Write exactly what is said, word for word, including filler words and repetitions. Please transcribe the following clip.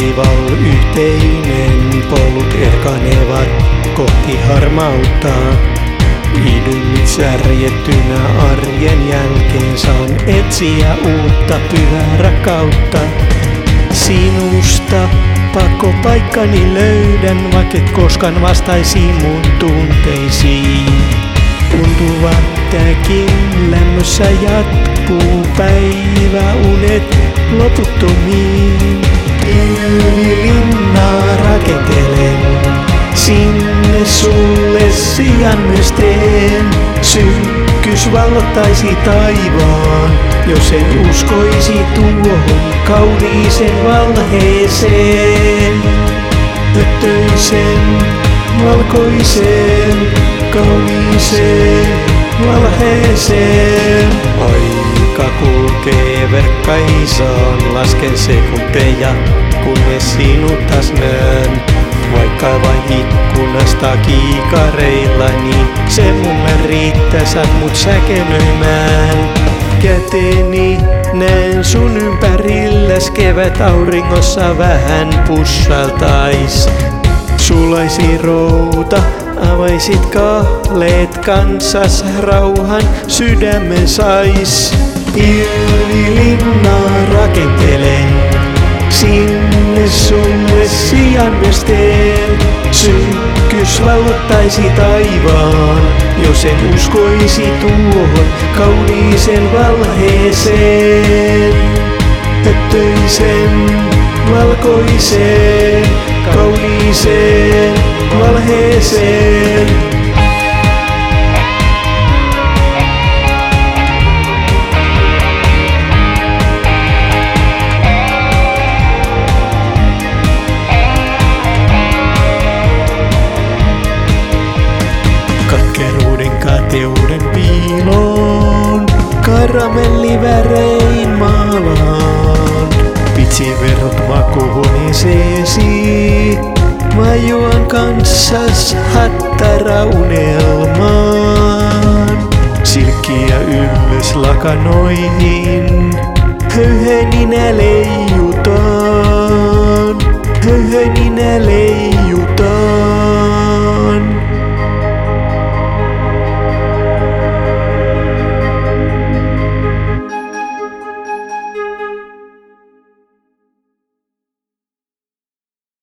taival yhteinen, polut erkanevat kohti harmautta. Idyllit särjettynä arjen jälkeen saan etsiä uutta pyhää rakkautta. Sinusta pakopaikkani löydän, vaikka et koskaan vastaisi mun tunteisiin. Tuntuvat tämäkin lämmössä jatkuu päivä unet loputtomiin. Yli linnaa rakentelen, sinne sulle sijan myös teen. Synkkys vallottaisi taivaan, jos en uskoisi tuohon kauniiseen valheeseen. Töttöisen, valkoiseen, kauniiseen valheeseen. Aika kulkee verkkaisaan, lasken sekunteja, kunnes sinut taas näen. Vaikka vain ikkunasta kiikareilla, niin se mulle riittää, saat mut säkenöimään. Käteni näen sun ympärilläs, kevät auringossa vähän pussaltais. Sulaisi routa, avaisit kahleet kanssas, rauhan sydämen sais. Yli linnaa rakentelen, sinne sulle sijan myös teen. Synkkys vallottaisi taivaan, jos en uskoisi tuohon kauniiseen valheeseen. Töttöisen, valkoiseen, kauniiseen valheeseen. Katkeruuden kateuden piiloon, karamellivärein maalaan. Vitsiverhot makuuhuoneeseesi, mä juon kanssas hattaraunelmaan. Silkkiä yllys lakanoihin,